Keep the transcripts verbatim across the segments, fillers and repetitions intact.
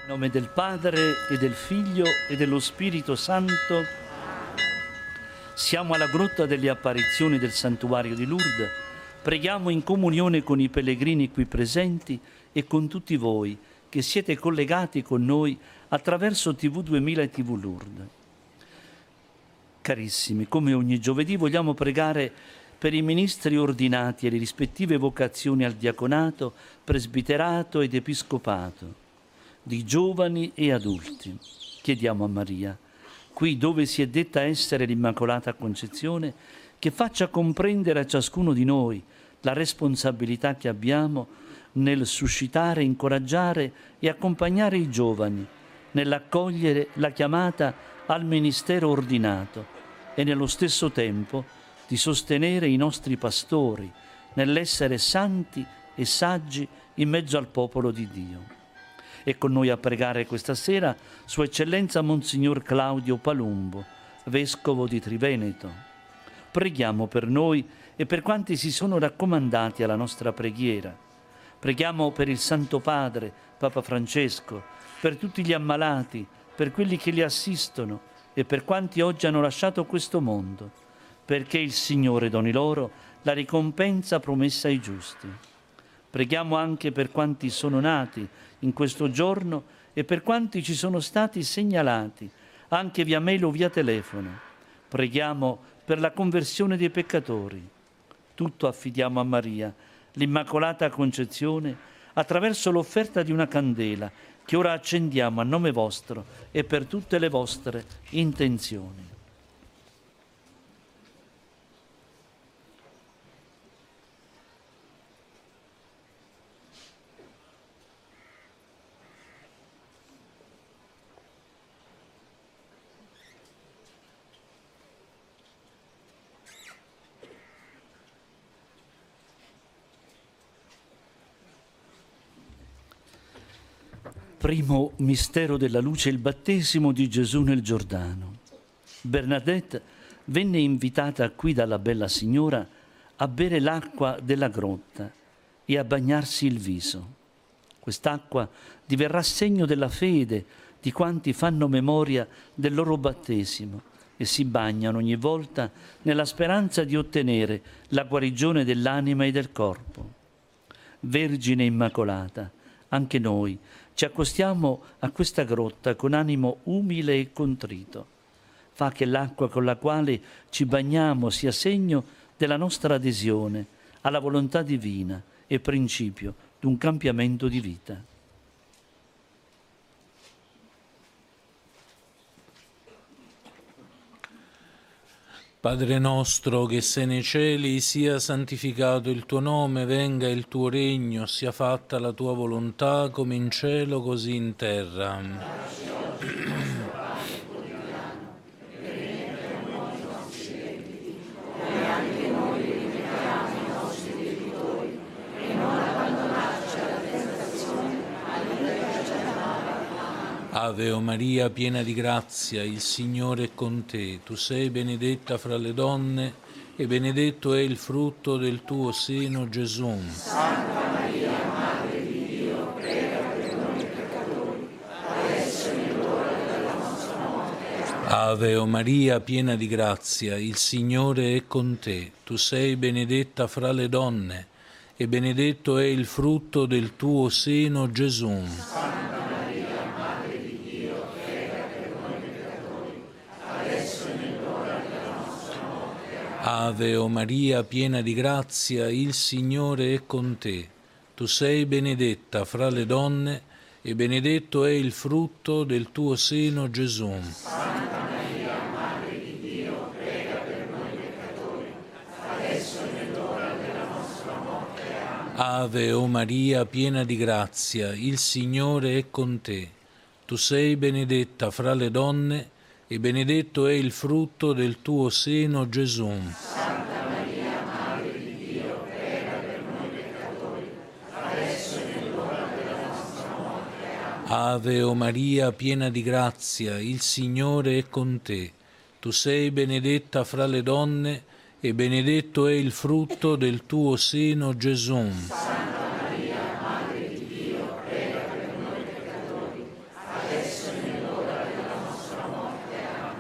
In nome del Padre e del Figlio e dello Spirito Santo, siamo alla grotta delle apparizioni del santuario di Lourdes. Preghiamo in comunione con i pellegrini qui presenti e con tutti voi che siete collegati con noi attraverso T V duemila e T V Lourdes. Carissimi, come ogni giovedì vogliamo pregare per i ministri ordinati e le rispettive vocazioni al diaconato, presbiterato ed episcopato, di giovani e adulti. Chiediamo a Maria, qui dove si è detta essere l'Immacolata Concezione, che faccia comprendere a ciascuno di noi la responsabilità che abbiamo nel suscitare, incoraggiare e accompagnare i giovani, nell'accogliere la chiamata al ministero ordinato e nello stesso tempo di sostenere i nostri pastori nell'essere santi e saggi in mezzo al popolo di Dio. E con noi a pregare questa sera Sua Eccellenza Monsignor Claudio Palumbo, Vescovo di Triveneto. Preghiamo per noi e per quanti si sono raccomandati alla nostra preghiera. Preghiamo per il Santo Padre, Papa Francesco, per tutti gli ammalati, per quelli che li assistono e per quanti oggi hanno lasciato questo mondo, perché il Signore doni loro la ricompensa promessa ai giusti. Preghiamo anche per quanti sono nati in questo giorno e per quanti ci sono stati segnalati, anche via mail o via telefono. Preghiamo per la conversione dei peccatori. Tutto affidiamo a Maria, l'Immacolata Concezione, attraverso l'offerta di una candela che ora accendiamo a nome vostro e per tutte le vostre intenzioni. Primo mistero della luce, il battesimo di Gesù nel Giordano. Bernadette venne invitata qui dalla bella signora a bere l'acqua della grotta e a bagnarsi il viso. Quest'acqua diverrà segno della fede di quanti fanno memoria del loro battesimo e si bagnano ogni volta nella speranza di ottenere la guarigione dell'anima e del corpo. Vergine Immacolata, anche noi ci accostiamo a questa grotta con animo umile e contrito. Fa che l'acqua con la quale ci bagniamo sia segno della nostra adesione alla volontà divina e principio di un cambiamento di vita. Padre nostro che sei nei cieli, sia santificato il tuo nome, venga il tuo regno, sia fatta la tua volontà come in cielo così in terra. Ave o Maria, piena di grazia, il Signore è con te. Tu sei benedetta fra le donne e benedetto è il frutto del tuo seno, Gesù. Santa Maria, Madre di Dio, prega per noi peccatori, adesso è l'ora della nostra morte. Ave o Maria, piena di grazia, il Signore è con te. Tu sei benedetta fra le donne e benedetto è il frutto del tuo seno, Gesù. Santa Maria, Madre di Dio, prega per noi peccatori, adesso è l'ora della nostra morte. Ave o Maria, piena di grazia, il Signore è con te. Tu sei benedetta fra le donne e benedetto è il frutto del tuo seno, Gesù. Santa Maria, Madre di Dio, prega per noi peccatori, adesso è l'ora della nostra morte. Ave o Maria, piena di grazia, il Signore è con te. Tu sei benedetta fra le donne e benedetto è il frutto del tuo seno, Gesù. Santa Maria, Madre di Dio, prega per noi peccatori, adesso è l'ora della nostra morte. Ave o Maria, piena di grazia, il Signore è con te. Tu sei benedetta fra le donne e benedetto è il frutto del tuo seno, Gesù. Santa Maria, Madre di Dio, prega per noi peccatori,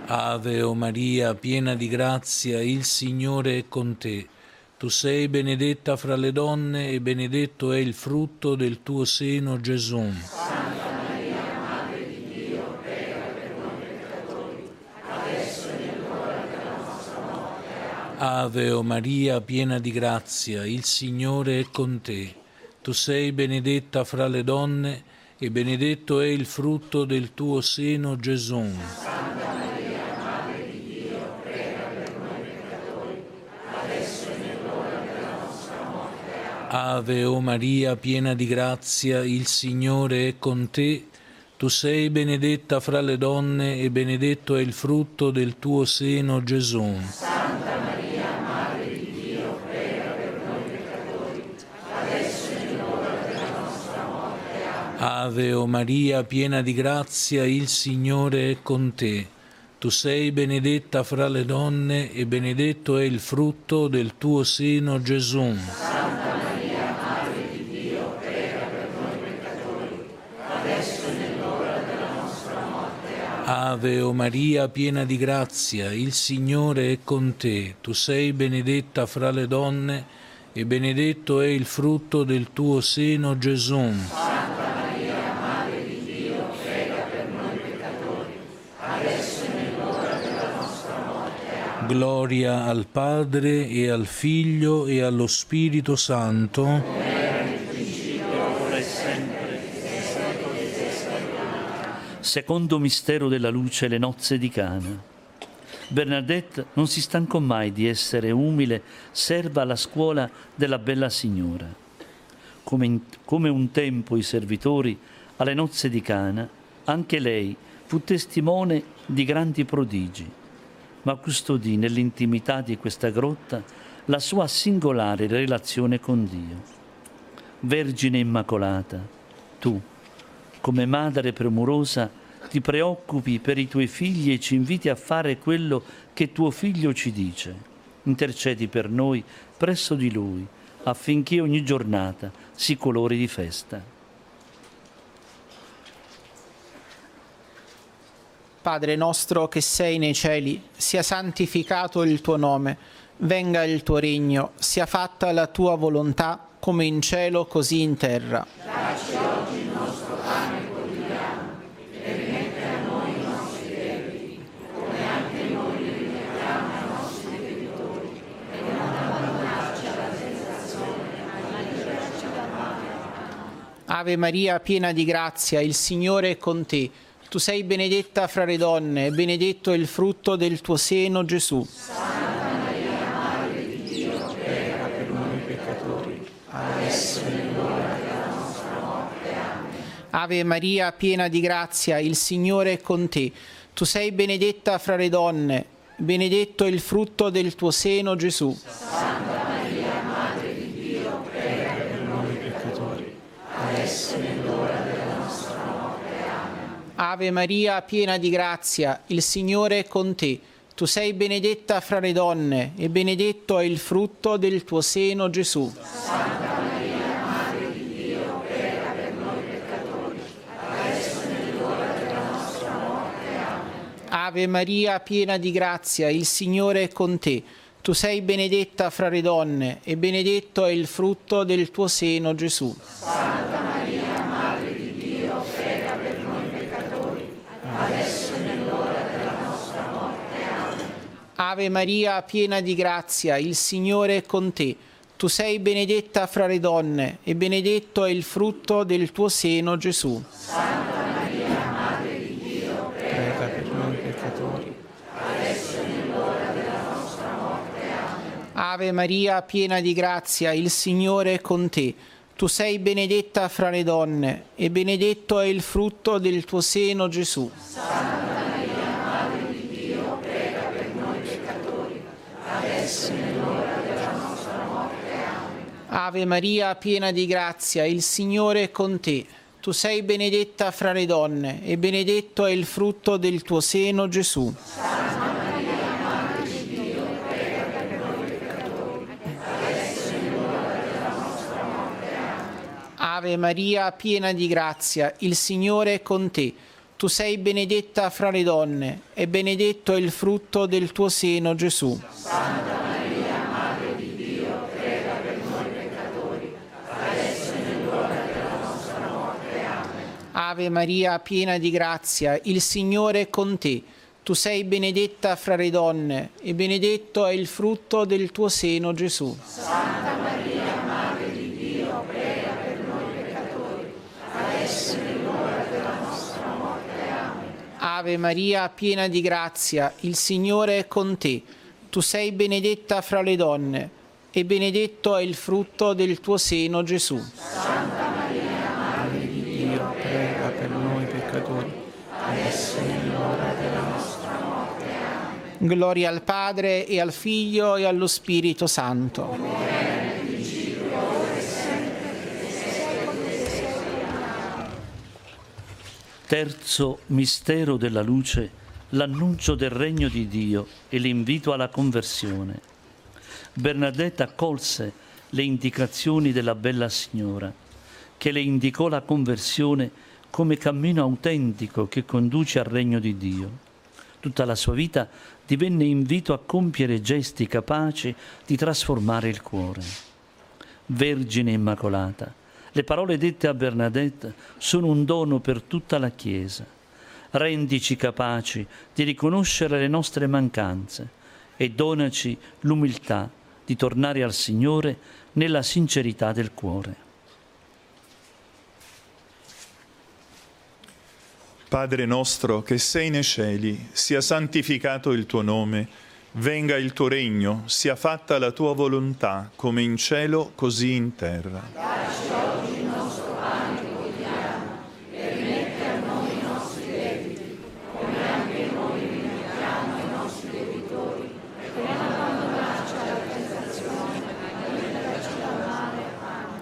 Ave o Maria, piena di grazia, il Signore è con te. Tu sei benedetta fra le donne e benedetto è il frutto del tuo seno, Gesù. Santa Maria, Madre di Dio, prega per noi peccatori, adesso è nell'ora della nostra morte. Amen. Ave o Maria, piena di grazia, il Signore è con te. Tu sei benedetta fra le donne e benedetto è il frutto del tuo seno, Gesù. Santa Maria, Madre di Dio, prega per noi peccatori, adesso è nell'ora della nostra morte. Amen. Ave o Maria, piena di grazia, il Signore è con te. Tu sei benedetta fra le donne e benedetto è il frutto del tuo seno, Gesù. Santa Maria, Madre di Dio, prega per noi peccatori, adesso è nell'ora della nostra morte. Amen. Ave o Maria, piena di grazia, il Signore è con te. Tu sei benedetta fra le donne e benedetto è il frutto del tuo seno, Gesù. Santa Maria, Madre di Dio, prega per noi peccatori, adesso è nell'ora della nostra morte. Amen. Ave o Maria, piena di grazia, il Signore è con te. Tu sei benedetta fra le donne e benedetto è il frutto del tuo seno, Gesù. Santa Maria, Madre di Dio, prega per noi peccatori, adesso è nell'ora della nostra morte. Amen. Gloria al Padre e al Figlio e allo Spirito Santo. ora e sempre. Secondo mistero della luce, le nozze di Cana. Bernadette non si stancò mai di essere umile serva alla scuola della bella signora. Come, in, come un tempo i servitori alle nozze di Cana, anche lei fu testimone di grandi prodigi, ma custodì nell'intimità di questa grotta la sua singolare relazione con Dio. Vergine Immacolata, tu, come madre premurosa, ti preoccupi per i tuoi figli e ci inviti a fare quello che tuo figlio ci dice. Intercedi per noi presso di lui, affinché ogni giornata si colori di festa. Padre nostro che sei nei cieli, sia santificato il tuo nome, venga il tuo regno, sia fatta la tua volontà, come in cielo così in terra. Dacci oggi il nostro pane quotidiano e rimetti a noi i nostri debiti, come anche noi li rimettiamo ai nostri debitori, e non abbandonarci alla tentazione, ma liberarci dal male. Ave Maria, piena di grazia, il Signore è con te. Tu sei benedetta fra le donne e benedetto è il frutto del tuo seno, Gesù. Santa Maria, Madre di Dio, prega per noi peccatori, adesso è nell'ora della nostra morte. Amen. Ave Maria, piena di grazia, il Signore è con te. Tu sei benedetta fra le donne, benedetto è il frutto del tuo seno, Gesù. Santa Maria, Madre di Dio, prega per noi peccatori, adesso è nell'ora della nostra morte. Amen. Ave Maria, piena di grazia, il Signore è con te. Tu sei benedetta fra le donne e benedetto è il frutto del tuo seno, Gesù. Santa Maria, Madre di Dio, prega per noi peccatori, adesso è nell'ora della nostra morte. Amen. Ave Maria, piena di grazia, il Signore è con te. Tu sei benedetta fra le donne e benedetto è il frutto del tuo seno, Gesù. Santa Maria, Madre di Dio, prega per noi peccatori, adesso è nell'ora della nostra morte. Amen. Ave Maria, piena di grazia, il Signore è con te. Tu sei benedetta fra le donne e benedetto è il frutto del tuo seno, Gesù. Santa Maria, Madre di Dio, prega per noi peccatori, adesso è nell'ora della nostra morte. Amen. Ave Maria, piena di grazia, il Signore è con te. Tu sei benedetta fra le donne e benedetto è il frutto del tuo seno, Gesù. Santa Maria, Madre di Dio, prega per noi peccatori, adesso è nell'ora della nostra morte. Amen. Ave Maria, piena di grazia, il Signore è con te. Tu sei benedetta fra le donne e benedetto è il frutto del tuo seno, Gesù. Santa Maria, Madre di Dio, prega per noi peccatori, adesso è nell'ora della nostra morte. Amen. Ave Maria, piena di grazia, il Signore è con te. tu sei benedetta fra le donne, e benedetto è il frutto del tuo seno, Gesù. Santa Maria, Madre di Dio, prega per noi peccatori, adesso e nell'ora della nostra morte. Amen. Ave Maria, piena di grazia, il Signore è con te. Tu sei benedetta fra le donne, e benedetto è il frutto del tuo seno, Gesù. Santa Maria, Madre di Dio, prega per noi peccatori, adesso e nell'ora della nostra morte. Amen. Ave Maria, piena di grazia, il Signore è con te. Tu sei benedetta fra le donne, e benedetto è il frutto del tuo seno, Gesù. Santa Maria, Madre di Dio, Prega per noi peccatori, adesso e nell'ora della nostra morte. Amen. gloria al Padre, e al Figlio, e allo Spirito Santo. Terzo mistero della luce, l'annuncio del regno di Dio e l'invito alla conversione. Bernadette accolse le indicazioni della bella signora, che le indicò la conversione come cammino autentico che conduce al regno di Dio. Tutta la sua vita divenne invito a compiere gesti capaci di trasformare il cuore. Vergine Immacolata, le parole dette a Bernadette sono un dono per tutta la Chiesa. Rendici capaci di riconoscere le nostre mancanze e donaci l'umiltà di tornare al Signore nella sincerità del cuore. Padre nostro che sei nei cieli, sia santificato il tuo nome, venga il tuo regno, sia fatta la tua volontà, come in cielo, così in terra. Dacci oggi il nostro pane quotidiano, e rimetti a noi i nostri debiti, come anche noi rimettiamo ai nostri debitori, e non abbandonarci alla tentazione, ma liberaci dal male. Amen.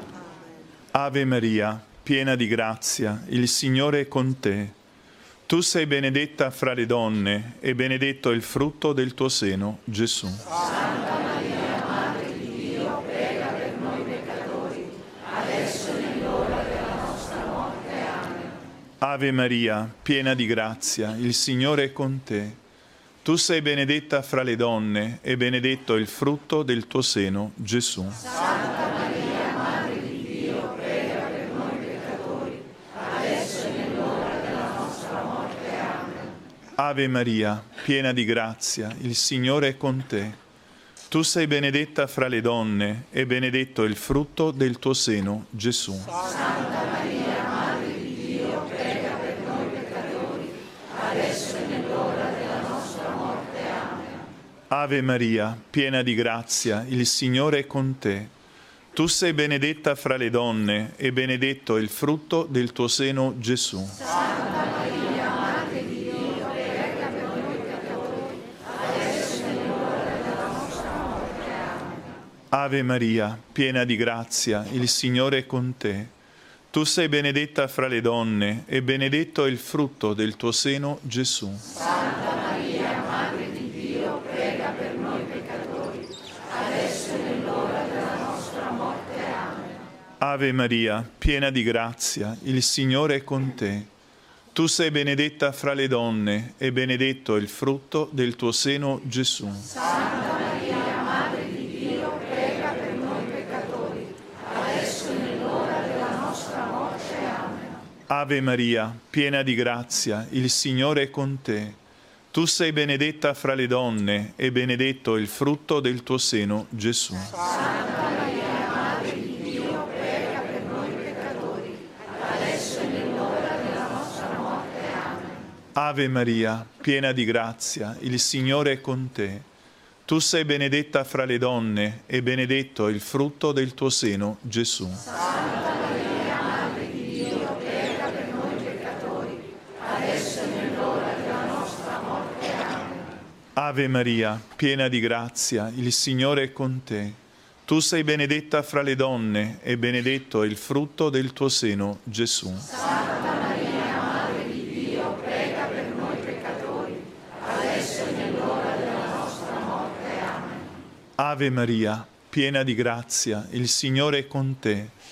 Ave Maria, piena di grazia, il Signore è con te. Tu sei benedetta fra le donne, e benedetto è il frutto del tuo seno, Gesù. Santa Maria, Madre di Dio, prega per noi peccatori, adesso e nell'ora della nostra morte. Amen. Ave Maria, piena di grazia, il Signore è con te. Tu sei benedetta fra le donne, e benedetto è il frutto del tuo seno, Gesù. Santa Maria, Madre di Dio, prega per noi peccatori, adesso e nell'ora della nostra morte. Amen. Ave Maria, piena di grazia, il Signore è con te. Tu sei benedetta fra le donne, e benedetto è il frutto del tuo seno, Gesù. Santa Maria, Madre di Dio, prega per noi peccatori, adesso e nell'ora della nostra morte. Amen. Ave Maria, piena di grazia, il Signore è con te. Tu sei benedetta fra le donne, e benedetto è il frutto del tuo seno, Gesù. Santa Maria, Madre di Dio, prega per noi peccatori, adesso e nell'ora della nostra morte. Amen. Ave Maria, piena di grazia, il Signore è con te. Tu sei benedetta fra le donne, e benedetto è il frutto del tuo seno, Gesù. Santa Maria, Madre di Dio, prega per noi peccatori, adesso e nell'ora della nostra morte. Amen. Ave Maria, piena di grazia, il Signore è con te. Tu sei benedetta fra le donne, e benedetto è il frutto del tuo seno, Gesù. Santa Maria, Madre di Dio, prega per noi peccatori, adesso e nell'ora della nostra morte. Amen. Ave Maria, piena di grazia, il Signore è con te. Tu sei benedetta fra le donne, e benedetto è il frutto del tuo seno, Gesù. Santa Maria, Madre di Dio, prega per noi peccatori, adesso e nell'ora della nostra morte. Amen. Ave Maria, piena di grazia, il Signore è con te. Tu sei benedetta fra le donne, e benedetto è il frutto del tuo seno, Gesù. Santa Maria, Madre di Dio, prega per noi peccatori, adesso e nell'ora della nostra morte. Amen. Ave Maria, piena di grazia, il Signore è con te. Tu sei benedetta fra le donne, e benedetto è il frutto del tuo seno, Gesù. Santa Maria, Madre di Dio, prega per noi peccatori, adesso e nell'ora della nostra morte. Amen. Ave Maria, piena di grazia, il Signore è con te.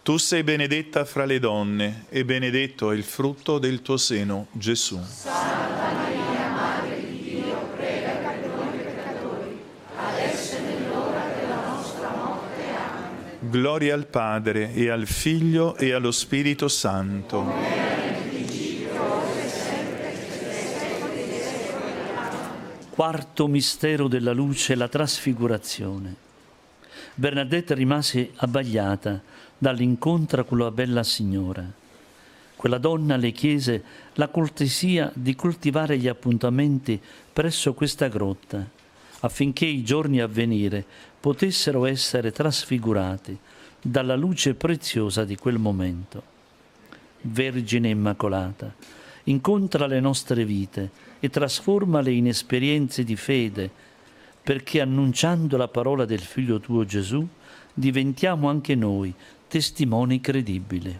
Tu sei benedetta fra le donne, e benedetto è il frutto del tuo seno, Gesù. Santa Maria, Madre di Dio, prega per noi peccatori, adesso e nell'ora della nostra morte. Amen. Gloria al Padre, e al Figlio, e allo Spirito Santo. Come era nel principio, ora e sempre, e nei secoli dei secoli. Amen. Quarto mistero della luce, la trasfigurazione. Bernadette rimase abbagliata dall'incontro con la bella signora. Quella donna le chiese la cortesia di coltivare gli appuntamenti presso questa grotta, affinché i giorni a venire potessero essere trasfigurati dalla luce preziosa di quel momento. Vergine Immacolata, incontra le nostre vite e trasformale in esperienze di fede, perché annunciando la parola del Figlio tuo Gesù, diventiamo anche noi testimoni credibili.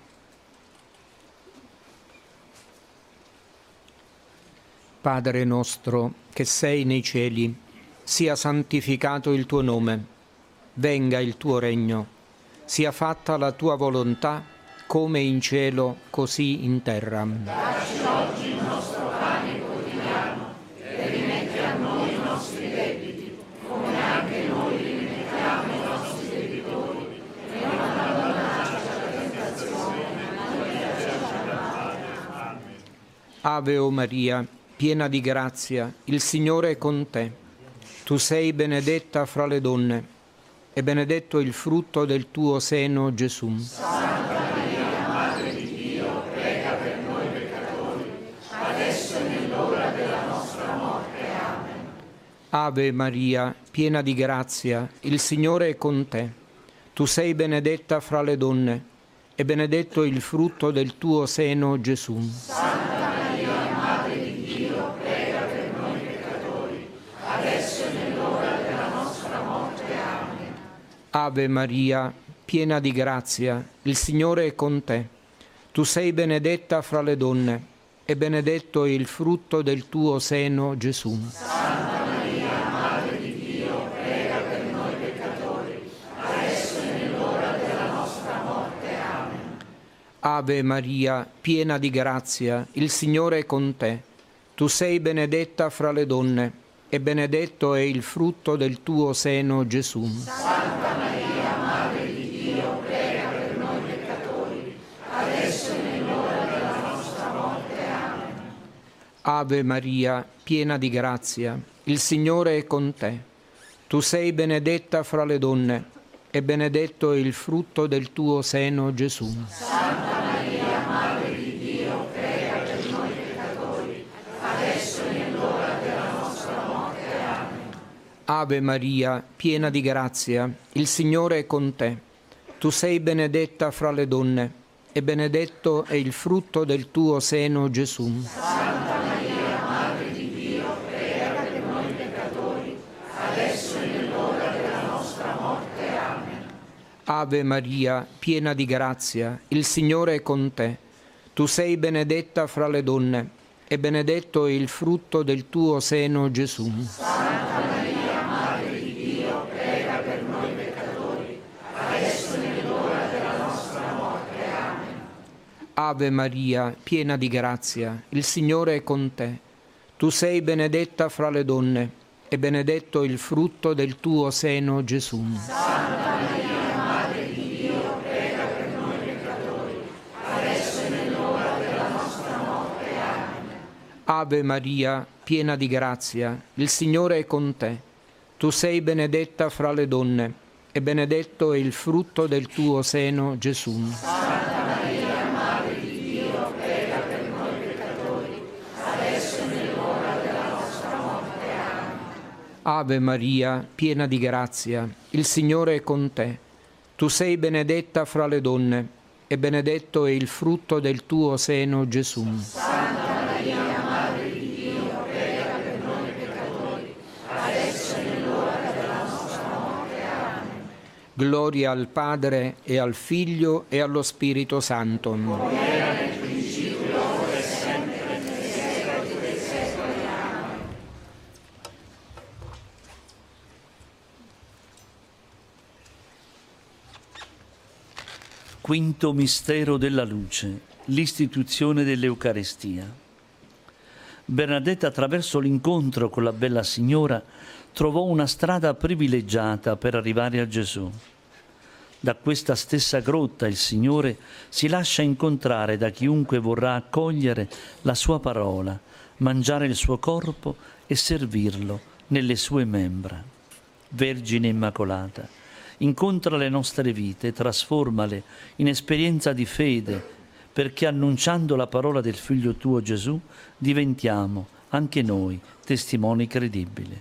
Padre nostro, che sei nei cieli, sia santificato il tuo nome, venga il tuo regno, sia fatta la tua volontà, come in cielo, così in terra. Dacci oggi il nostro pane quotidiano, e rimetti a noi i nostri debiti, come anche noi rimettiamo i nostri debitori, e non abbandonarci alla tentazione, ma liberaci dal male. Ave o Maria, piena di grazia, il Signore è con te. Tu sei benedetta fra le donne, e benedetto il frutto del tuo seno, Gesù. Santa Maria, Madre di Dio, prega per noi peccatori, adesso e nell'ora della nostra morte. Amen. Ave Maria, piena di grazia, il Signore è con te. Tu sei benedetta fra le donne, e benedetto il frutto del tuo seno, Gesù. Santa Maria, Madre di Dio, prega per noi peccatori, adesso e nell'ora della nostra morte. Amen. Ave Maria, piena di grazia, il Signore è con te. Tu sei benedetta fra le donne, e benedetto è il frutto del tuo seno, Gesù. Santa Maria, Madre di Dio, prega per noi peccatori, adesso e nell'ora della nostra morte. Amen. Ave Maria, piena di grazia, il Signore è con te. Tu sei benedetta fra le donne, e benedetto è il frutto del tuo seno, Gesù. Santa Maria, Madre di Dio, prega per noi peccatori, adesso e nell'ora della nostra morte. Amen. Ave Maria, piena di grazia, il Signore è con te. Tu sei benedetta fra le donne, e benedetto è il frutto del tuo seno, Gesù. Santa Maria, Madre di Dio, prega per noi peccatori, adesso e nell'ora della nostra morte. Amen. Ave Maria, piena di grazia, il Signore è con te. Tu sei benedetta fra le donne, e benedetto è il frutto del tuo seno, Gesù. Santa Maria, Madre di Dio, prega per noi peccatori, adesso e nell'ora della nostra morte. Amen. Ave Maria, piena di grazia, il Signore è con te. Tu sei benedetta fra le donne, e benedetto è il frutto del tuo seno, Gesù. Santa Maria, Madre di Dio, prega per noi peccatori, adesso e nell'ora della nostra morte. Amen. Ave Maria, piena di grazia, il Signore è con te. Tu sei benedetta fra le donne, e benedetto è il frutto del tuo seno, Gesù. Santa Maria, Madre di Dio, prega per noi peccatori, adesso e nell'ora della nostra morte. Amen. Ave Maria, piena di grazia, il Signore è con te. Tu sei benedetta fra le donne, e benedetto è il frutto del tuo seno, Gesù. Santa Maria, Madre di Dio, prega per noi peccatori, adesso e nell'ora della nostra morte. Amen. Ave Maria, piena di grazia, il Signore è con te. Tu sei benedetta fra le donne, e benedetto è il frutto del tuo seno, Gesù. Santa Maria, Madre di Dio, prega per noi peccatori, adesso e nell'ora della nostra morte. Amen. Gloria al Padre, e al Figlio, e allo Spirito Santo. Come era nel principio, ora e sempre, nei secoli dei secoli. Amen. Quinto mistero della luce, l'istituzione dell'Eucaristia. Bernadetta, attraverso l'incontro con la bella signora, trovò una strada privilegiata per arrivare a Gesù. Da questa stessa grotta il Signore si lascia incontrare da chiunque vorrà accogliere la sua parola, mangiare il suo corpo e servirlo nelle sue membra. Vergine Immacolata, incontra le nostre vite, trasformale in esperienza di fede, perché annunciando la parola del Figlio tuo Gesù diventiamo anche noi testimoni credibili.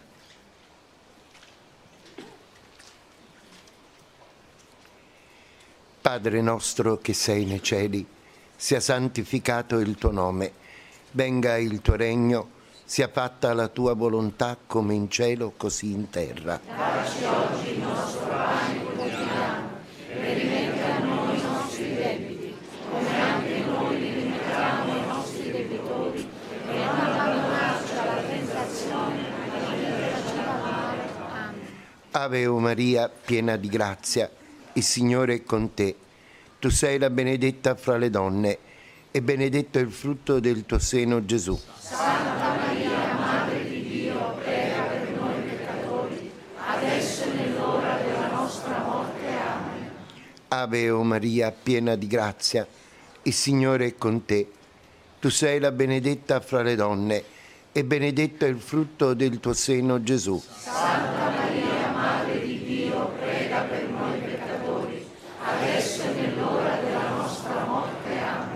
Padre nostro che sei nei cieli, sia santificato il tuo nome, venga il tuo regno, sia fatta la tua volontà come in cielo così in terra. Dacci oggi il nostro pane quotidiano e rimetti a noi i nostri debiti, come anche noi li rimettiamo ai nostri debitori, e non abbandonarci alla tentazione, ma liberaci dal male. Amen. Ave o Maria, piena di grazia, il Signore è con te. Tu sei la benedetta fra le donne, e benedetto è il frutto del tuo seno, Gesù. Santa Maria, Madre di Dio, prega per noi peccatori, adesso e nell'ora della nostra morte. Amen. Ave o Maria, piena di grazia, il Signore è con te. Tu sei la benedetta fra le donne, e benedetto è il frutto del tuo seno, Gesù. Santa Maria, Madre di Dio, prega per noi peccatori, adesso e nell'ora della nostra morte. Amen.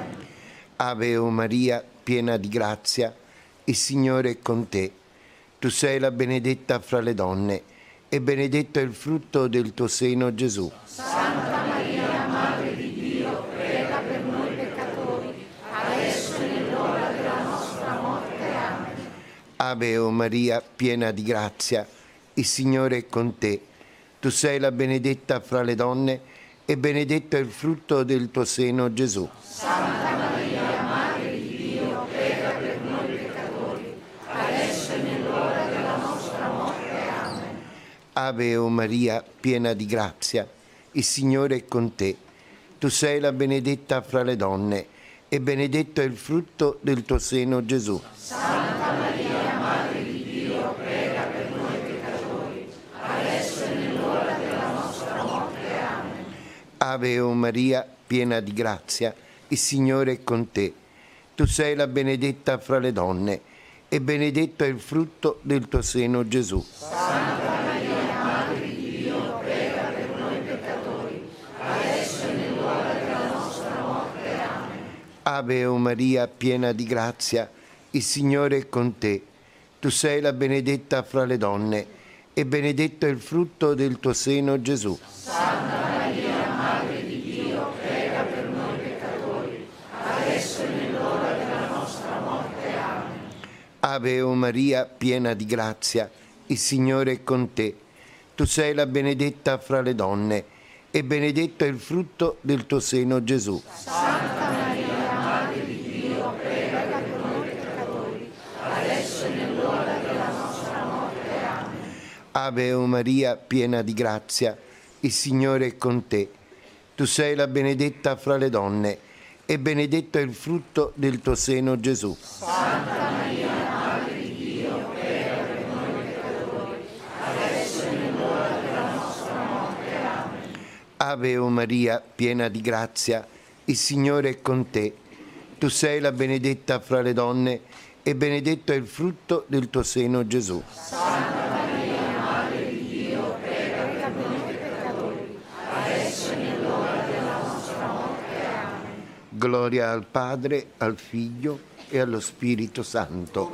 Ave o Maria, piena di grazia, il Signore è con te. Tu sei la benedetta fra le donne, e benedetto è il frutto del tuo seno, Gesù. Santa Maria, Madre di Dio, prega per noi peccatori, adesso e nell'ora della nostra morte. Amen. Ave o Maria, piena di grazia, il Signore è con te. Tu sei la benedetta fra le donne, e benedetto è il frutto del tuo seno, Gesù. Santa Maria, Madre di Dio, prega per noi peccatori, adesso e nell'ora della nostra morte. Amen. Ave o Maria, piena di grazia, il Signore è con te. Tu sei la benedetta fra le donne, e benedetto è il frutto del tuo seno, Gesù. Santa Maria, Madre di Dio, prega per noi peccatori, adesso e nell'ora della nostra morte. Amen. Ave o Maria, piena di grazia, il Signore è con te. Tu sei la benedetta fra le donne, e benedetto è il frutto del tuo seno, Gesù. Santa Maria, Madre di Dio, prega per noi peccatori, adesso e nell'ora della nostra morte. Amen. Ave o Maria, piena di grazia, il Signore è con te. Tu sei la benedetta fra le donne, e benedetto è il frutto del tuo seno, Gesù. Santa Maria, Madre di Dio, prega per noi peccatori, adesso e nell'ora della nostra morte. Amen. Ave o Maria, piena di grazia, il Signore è con te. Tu sei la benedetta fra le donne, e benedetto è il frutto del tuo seno, Gesù. Santa Maria, Madre di Dio, prega per noi peccatori, adesso e nell'ora della nostra morte. Amen. Ave o Maria, piena di grazia, il Signore è con te. Tu sei la benedetta fra le donne, e benedetto è il frutto del tuo seno, Gesù. Santa Maria, Madre di Dio, prega per noi peccatori, adesso e nell'ora della nostra morte. Amen. Ave o Maria, piena di grazia, il Signore è con te. Tu sei la benedetta fra le donne, e benedetto è il frutto del tuo seno, Gesù. Santa Maria, Madre di Dio, prega per noi peccatori, adesso e nell'ora della nostra morte. Amen. Gloria al Padre, al Figlio e allo Spirito Santo.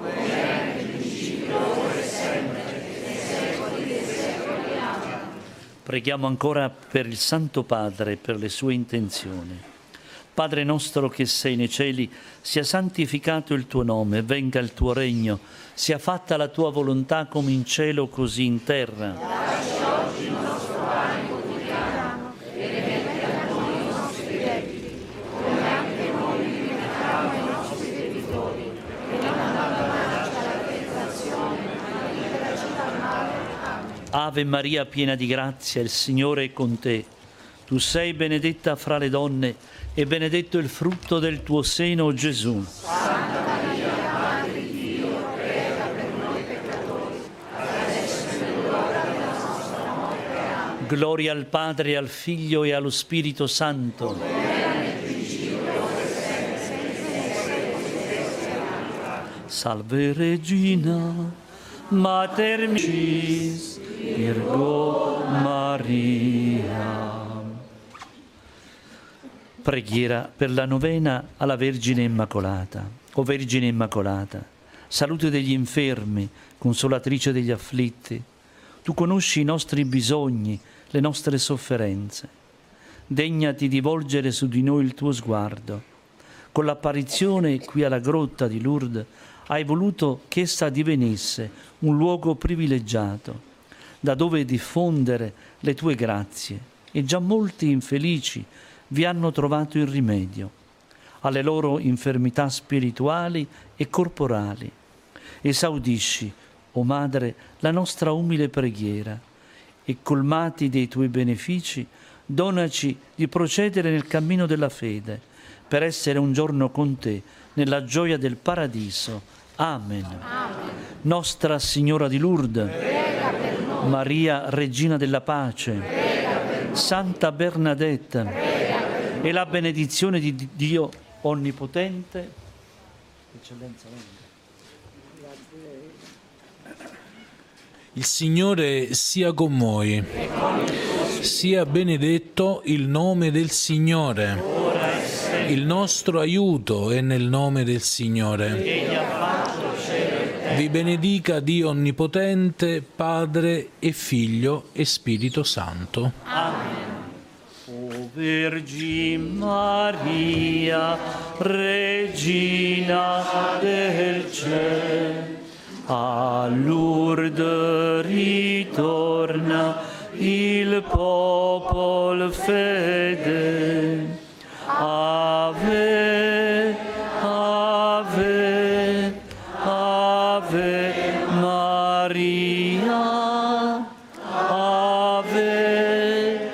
Preghiamo ancora per il Santo Padre e per le sue intenzioni. Padre nostro che sei nei cieli, sia santificato il tuo nome, venga il tuo regno, sia fatta la tua volontà come in cielo così in terra. Dacci oggi il nostro pane quotidiano e rimetti a noi i nostri debiti, come anche noi li rimettiamo ai nostri debitori, e non abbandonarci alla tentazione, ma liberaci dal male. Amen. Ave Maria, piena di grazia, il Signore è con te. Tu sei benedetta fra le donne e benedetto il frutto del tuo seno, Gesù. Santa Maria, Madre di Dio, prega per noi peccatori, adesso è l'ora della nostra morte. Amen. Gloria al Padre, al Figlio e allo Spirito Santo. Salve Regina, Mater Miscis, Virgo Maria. Preghiera per la novena alla Vergine Immacolata. O Vergine Immacolata, salute degli infermi, consolatrice degli afflitti, tu conosci i nostri bisogni, le nostre sofferenze. Degnati di volgere su di noi il tuo sguardo. Con l'apparizione qui alla grotta di Lourdes hai voluto che essa divenisse un luogo privilegiato, da dove diffondere le tue grazie, e già molti infelici vi hanno trovato il rimedio alle loro infermità spirituali e corporali. Esaudisci, o Madre, la nostra umile preghiera e, colmati dei tuoi benefici, donaci di procedere nel cammino della fede per essere un giorno con te nella gioia del paradiso. Amen. Amen. Nostra Signora di Lourdes, Prega per noi. Maria, Regina della Pace, Prega per noi. Santa Bernadetta, Prega per noi. e la benedizione di Dio Onnipotente, Eccellenza, Il Signore sia con voi. Sia benedetto il nome del Signore. Il nostro aiuto è nel nome del Signore. Vi benedica Dio Onnipotente, Padre e Figlio e Spirito Santo. Amen. O Vergine Maria, Regina del cielo, a Lourdes ritorna il popolo fede. Ave, Ave, Ave Maria, Ave,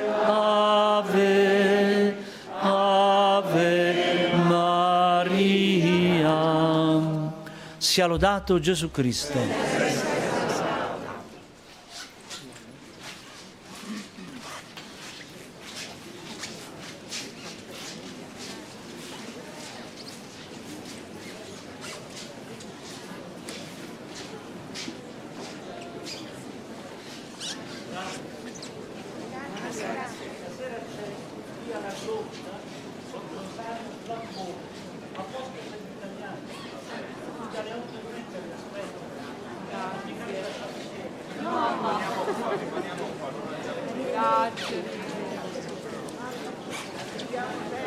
Ave, Ave Maria. Sia lodato Gesù Cristo. Grazie.